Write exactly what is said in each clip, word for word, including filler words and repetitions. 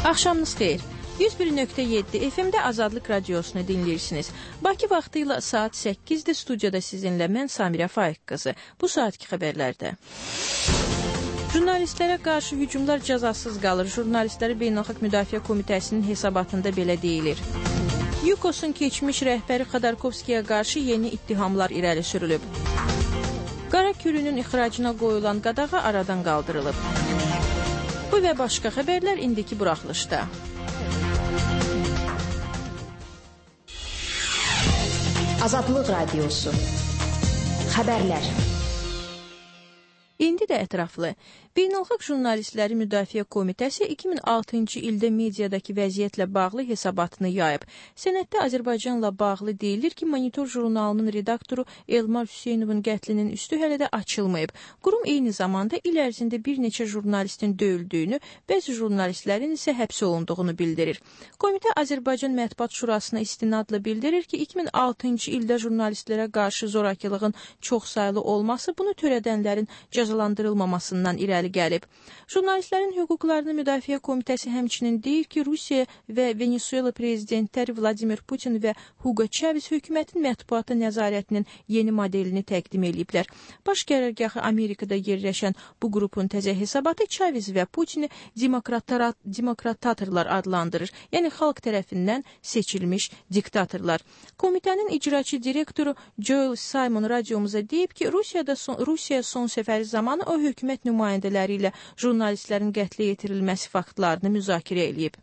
Axşamınız xeyir. yüz bir nöqtə yeddi F M-də Azadlıq Radiosunu dinləyirsiniz. Bakı vaxtı ilə saat səkkizdə studiyada sizinlə mən Samirə Faiq qızı. Bu saatki xəbərlərdə. Jurnalistlərə qarşı hücumlar cəzasız qalır. Jurnalistləri Beynəlxalq Müdafiə Komitəsinin hesabatında belə deyilir. YUKOS-un keçmiş rəhbəri Xodorkovskiyə qarşı yeni ittihamlar irəli sürülüb. Qara kürünün ixracına qoyulan qadağa aradan qaldırılıb. Bu və başqa xəbərlər indiki buraxılışda. Azadlıq Radiosu. Xəbərlər. İndi də ətraflı. Beynəlxalq Jurnalistləri Müdafiə Komitəsi iki min altıncı ildə mediadakı vəziyyətlə bağlı hesabatını yayıb. Sənəddə Azərbaycanla bağlı deyilir ki, Monitor jurnalının redaktoru Elmar Hüseynovun qətlinin üstü hələ də açılmayıb. Qurum eyni zamanda il ərzində bir neçə jurnalistin döyüldüyünü, bəzi jurnalistlərin isə həbs olunduğunu bildirir. Komitə Azərbaycan Mətbuat Şurasına istinadla bildirir ki, iki min altıncı ildə jurnalistlərə qarşı zorakılığın çoxsaylı olması bunu törədənlərin cəzalandırılmamasından irəli gəlib. Jurnalistlərin hüquqlarını Müdafiə Komitəsi həmçinin deyir ki, Rusiya və Venezuela prezidentləri Vladimir Putin və Hugo Chavez hökumətin mətbuata nəzarətinin yeni modelini təqdim ediblər. Baş qərargahı Amerikada yerləşən bu qrupun təzə hesabatı Chavez və Putini demokratatorlar adlandırır, yəni xalq tərəfindən seçilmiş diktatorlar. Komitənin icraçı direktoru Joel Simon radiomuza deyib ki, Rusiyada son, Rusiya son səfəri zamanı o hökumət nümayəndələri ilə jurnalistlərin qətlə yetirilməsi faktlarını müzakirə edib.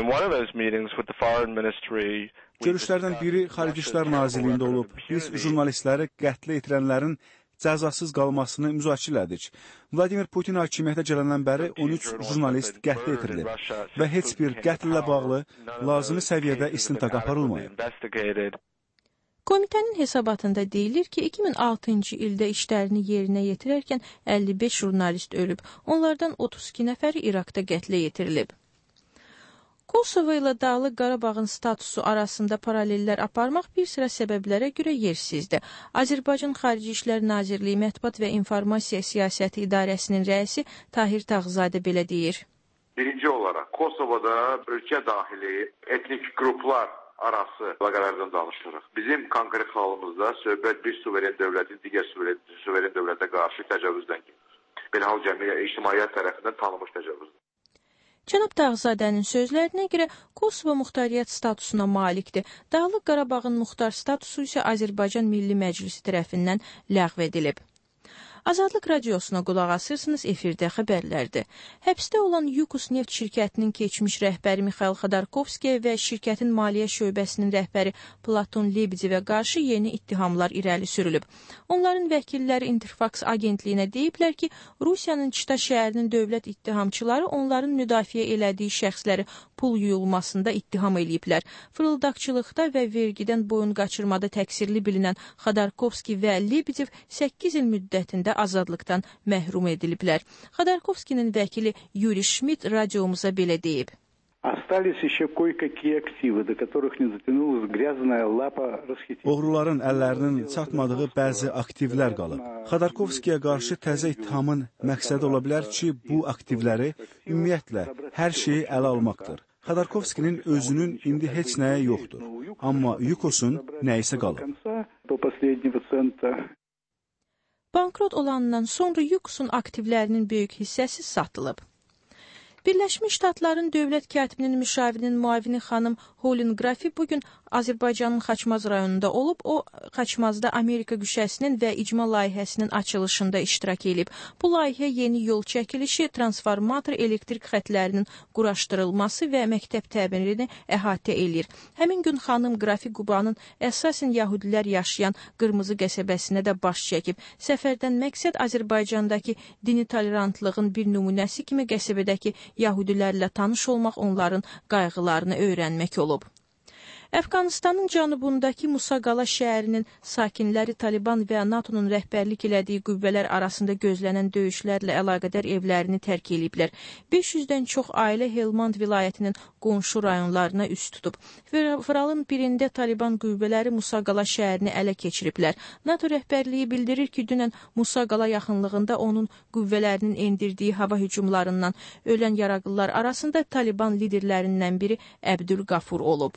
Görüşlərdən biri Xarici İşlər Nazirliyində olub. Biz jurnalistləri qətlə yetirənlərin cəzasız qalmasını müzakirə edirik. Vladimir Putin hakimiyyətə gələndən bəri on üç jurnalist qətlə yetirilib və heç bir qətlə bağlı lazımi səviyyədə istintaq aparılmayıb. Komitənin hesabatında deyilir ki, iki min altıncı ildə işlərini yerinə yetirərkən əlli beş jurnalist ölüb, onlardan otuz iki nəfəri İraqda qətlə yetirilib. Kosovo ilə Dağlıq Qarabağın statusu arasında paralellər aparmaq bir sıra səbəblərə görə yersizdir. Azərbaycan Xarici İşlər Nazirliyi Mətbuat və İnformasiya Siyasəti İdarəsinin rəisi Tahir Tağzadə belə deyir. Birinci olaraq, Kosovoda ölkə daxili etnik qruplar arası əlaqələrdən danışırıq. Bizim konkret halımızda söhbət bir suveren dövlətin digər suveren, suveren dövlətə qarşı təcavüzdən gedir. Beynəlxalq cəmiyyət, ictimaiyyət tərəfindən tanınmış təcavüzdür. Cənab Tağzadənin sözlərinə görə Kosovo muxtariyyət statusuna malikdir. Dağlıq Qarabağın muxtar statusu isə Azərbaycan Milli Məclisi tərəfindən ləğv edilib. Azadlıq Radiosuna qulaq asırsınız, efirdə xəbərlərdir. Həbsdə olan YUKOS neft şirkətinin keçmiş rəhbəri Mixail Xodorkovskiyə və şirkətin maliyyə şöbəsinin rəhbəri Platon Lebedevə qarşı yeni ittihamlar irəli sürülüb. Onların vəkilləri Interfax agentliyinə deyiblər ki, Rusiyanın Çita şəhərinin dövlət ittihamçıları onların müdafiə elədiyi şəxsləri pul yuyulmasında ittiham eləyiblər. Fırıldaqçılıqda və vergidən boyun qaçırmada təqsirli bilinən Xodorkovski və Lebedev səkkiz il müddətində azadlıqdan məhrum ediliblər. Xodorkovskinin vəkili Yuri Schmidt radiomuza belə deyib. Oğruların əllərinin çatmadığı bəzi aktivlər qalıb. Xodorkovskiyə qarşı təzə ittihamın məqsədi ola bilər ki, bu aktivləri ümumiyyətlə hər şeyi ələ almaqdır. Xodorkovskinin özünün indi heç nəyə yoxdur. Amma YUKOS-un nəyisə qalıb. Bankrot olandan sonra YUKOS-un aktivlərinin böyük hissəsi satılıb. Birləşmiş Ştatların dövlət katibinin müşavirinin müavini xanım Holin Grafi bugün Azərbaycanın Xaçmaz rayonunda olub, o Xaçmazda Amerika Güçəsinin və icma layihəsinin açılışında iştirak edib. Bu layihə yeni yol çəkilişi, transformator, elektrik xətlərinin quraşdırılması və məktəb təmirini əhatə edir. Həmin gün xanım Grafi Qubanın əsasən yahudilər yaşayan Qırmızı qəsəbəsinə də baş çəkib. Səfərdən məqsəd Azərbaycandakı dini tolerantlığın bir nümunəsi kimi qəsəbədəki yahudilərlə tanış olmaq, onların qayğılarını öyrənmək olub. Əfqanistanın cənubundakı Musaqala şəhərinin sakinləri Taliban və NATO'nun rəhbərlik elədiyi qüvvələr arasında gözlənən döyüşlərlə əlaqədar evlərini tərk ediblər. beş yüzdən çox ailə Helmand vilayətinin qonşu rayonlarına üst tutub. Fevralın birində Taliban qüvvələri Musaqala şəhərini ələ keçiriblər. NATO rəhbərliyi bildirir ki, dünən Musaqala yaxınlığında onun qüvvələrinin endirdiyi hava hücumlarından ölən yaraqlılar arasında Taliban liderlərindən biri Əbdülqafur olub.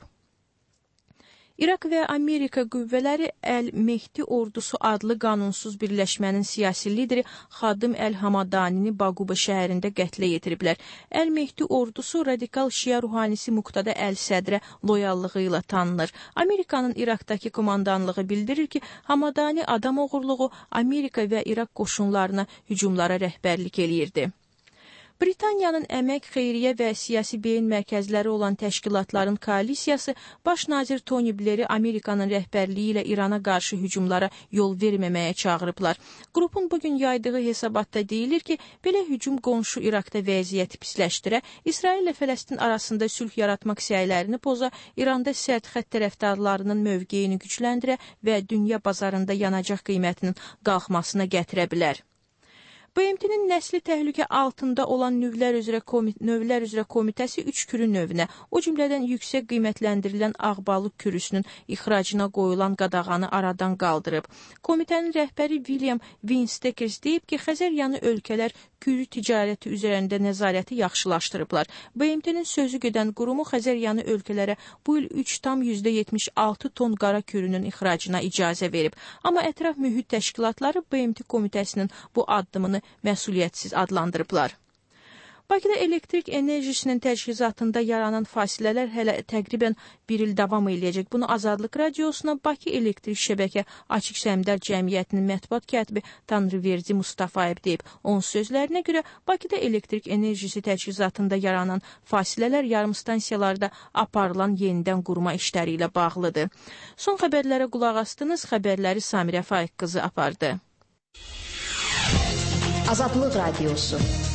İraq və Amerika qüvvələri Əl-Mehdi ordusu adlı qanunsuz birləşmənin siyasi lideri Xadım Əl-Hamadanini Baquba şəhərində qətlə yetiriblər. Əl-Mehdi ordusu radikal şia ruhanisi Muqtada Əl-Sədrə loyallığı ilə tanınır. Amerikanın İraqdakı komandanlığı bildirir ki, Hamadani adam oğurluğu Amerika və İraq qoşunlarına hücumlara rəhbərlik eləyirdi. Britaniyanın əmək, xeyriyyə və siyasi beyin mərkəzləri olan təşkilatların koalisiyası baş nazir Tony Blairi Amerikanın rəhbərliyi ilə İrana qarşı hücumlara yol verməməyə çağırıblar. Qrupun bugün yaydığı hesabatda deyilir ki, belə hücum qonşu İraqda vəziyyəti pisləşdirə, İsrail ilə Fələstin arasında sülh yaratmaq səylərini poza, İranda sərt xətt tərəfdarlarının mövqeyini gücləndirə və dünya bazarında yanacaq qiymətinin qalxmasına gətirə bilər. B M T-nin nəsli təhlükə altında olan növlər üzrə, komit növlər üzrə komitəsi üç kürü növünə, o cümlədən yüksək qiymətləndirilən ağbalıq kürüsünün ixracına qoyulan qadağanı aradan qaldırıb. Komitənin rəhbəri William Winstekers deyib ki, Xəzəryanı ölkələr kürü ticarəti üzərində nəzarəti yaxşılaşdırıblar. B M T-nin sözü gedən qurumu Xəzəryanı ölkələrə bu il üç tam yüzdə yetmiş altı ton qara kürünün ixracına icazə verib. Amma ətraf mühit təşkilatları B M T komitəsinin bu addımını məsuliyyətsiz adlandırıblar. Bakıda elektrik enerjisinin təchizatında yaranan fasilələr hələ təqribən bir il davam eləyəcək. Bunu Azadlıq Radiosuna Bakı Elektrik Şəbəkə Açıq Səhmdar Cəmiyyətinin mətbuat katibi Tanrıverdi Mustafayev deyib. Onun sözlərinə görə Bakıda elektrik enerjisi təchizatında yaranan fasilələr yarımstansiyalarda aparılan yenidən qurma işləri ilə bağlıdır. Son xəbərlərə qulaq astınız, xəbərləri Samirə Faiq qızı apardı. Azadlıq Radiosu.